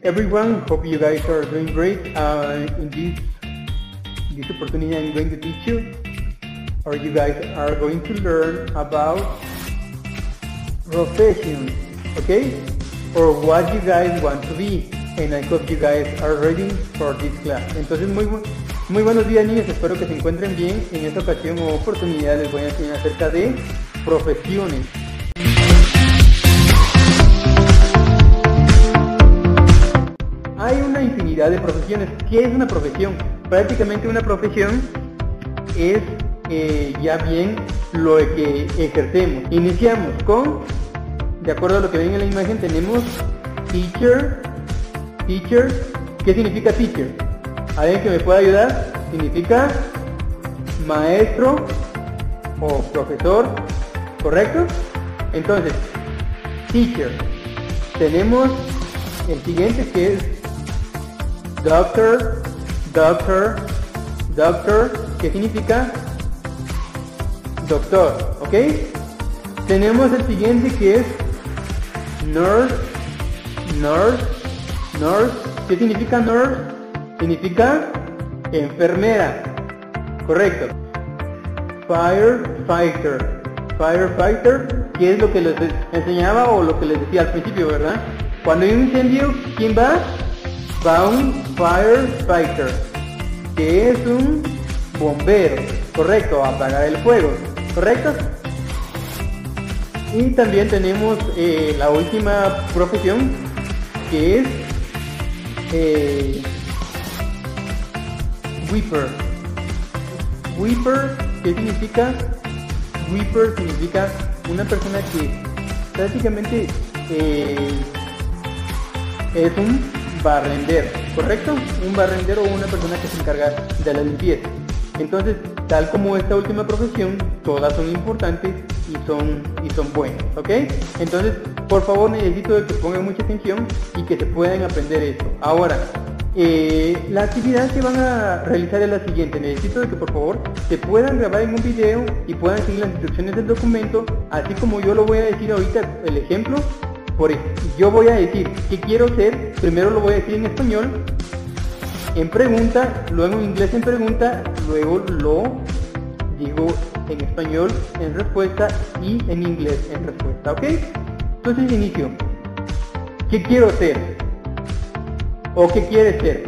everyone, hope you guys are doing great. In this opportunity I'm going to teach you, or you guys are going to learn about professions, okay? Or what you guys want to be, and I hope you guys are ready for this class. Entonces muy buenos días, niños, espero que se encuentren bien. En esta ocasión o oportunidad les voy a enseñar acerca de profesiones. Hay una infinidad de profesiones. ¿Qué es una profesión? Prácticamente una profesión es ya bien lo que ejercemos. Iniciamos con, de acuerdo a lo que ven en la imagen, tenemos teacher. ¿Qué significa teacher? ¿Alguien que me pueda ayudar? Significa maestro o profesor, ¿correcto? Entonces, teacher. Tenemos el siguiente que es doctor, que significa doctor, ¿ok? Tenemos el siguiente que es nurse. ¿Qué significa nurse? Significa enfermera, correcto. Firefighter, ¿qué es lo que les enseñaba o lo que les decía al principio, verdad? Cuando hay un incendio, ¿quién va? Va un firefighter, que es un bombero, correcto, a apagar el fuego, correcto. Y también tenemos la última profesión, que es Whipper. ¿Qué significa? Whipper significa una persona que prácticamente es un barrendero, ¿correcto? Un barrendero o una persona que se encarga de la limpieza. Entonces, tal como esta última profesión, todas son importantes y son buenas, ¿ok? Entonces, por favor, necesito de que pongan mucha atención y que se puedan aprender esto. Ahora, la actividad que van a realizar es la siguiente. Necesito de que por favor se puedan grabar en un video y puedan seguir las instrucciones del documento, así como yo lo voy a decir ahorita, el ejemplo. Yo voy a decir qué quiero ser, primero lo voy a decir en español, en pregunta, luego en inglés en pregunta, luego lo digo en español en respuesta y en inglés en respuesta, ¿ok? Entonces inicio. ¿Qué quiero ser? ¿O qué quieres ser?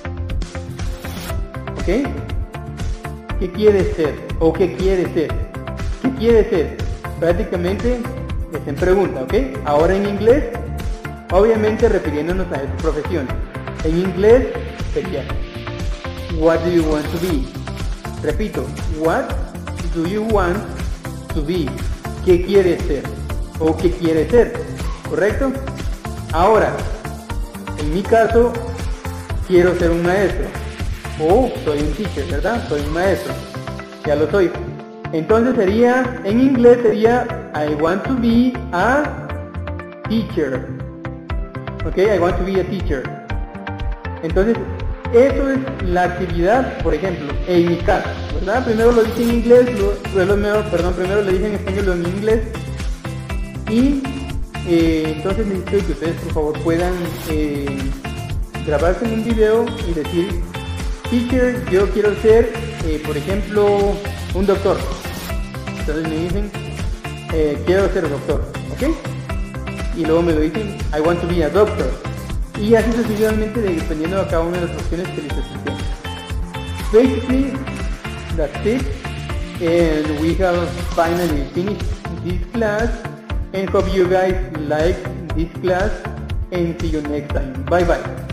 ¿Ok? ¿Qué quieres ser? ¿O qué quieres ser? ¿Qué quieres ser? Prácticamente es en pregunta, ¿ok? Ahora en inglés, obviamente refiriéndonos a estas profesiones. En inglés sería What do you want to be? Repito, What do you want to be? ¿Qué quieres ser? ¿O qué quieres ser? ¿Correcto? Ahora, en mi caso, quiero ser un maestro. O soy un teacher, ¿verdad? Soy un maestro. Ya lo soy. Entonces sería, en inglés sería I want to be a teacher. Ok, I want to be a teacher. Entonces, eso es la actividad, por ejemplo, en mi caso, ¿verdad? Primero lo dije en inglés, primero lo dije en español, luego en inglés. Y entonces necesito que ustedes por favor puedan grabarse en un video y decir, teacher, yo quiero ser, por ejemplo, un doctor. Entonces me dicen, quiero ser doctor, ¿ok? Y luego me lo dicen, I want to be a doctor. Y así sucesivamente dependiendo de cada una de las opciones que les expliqué. Basically, that's it. And we have finally finished this class. And hope you guys like this class. And see you next time. Bye bye.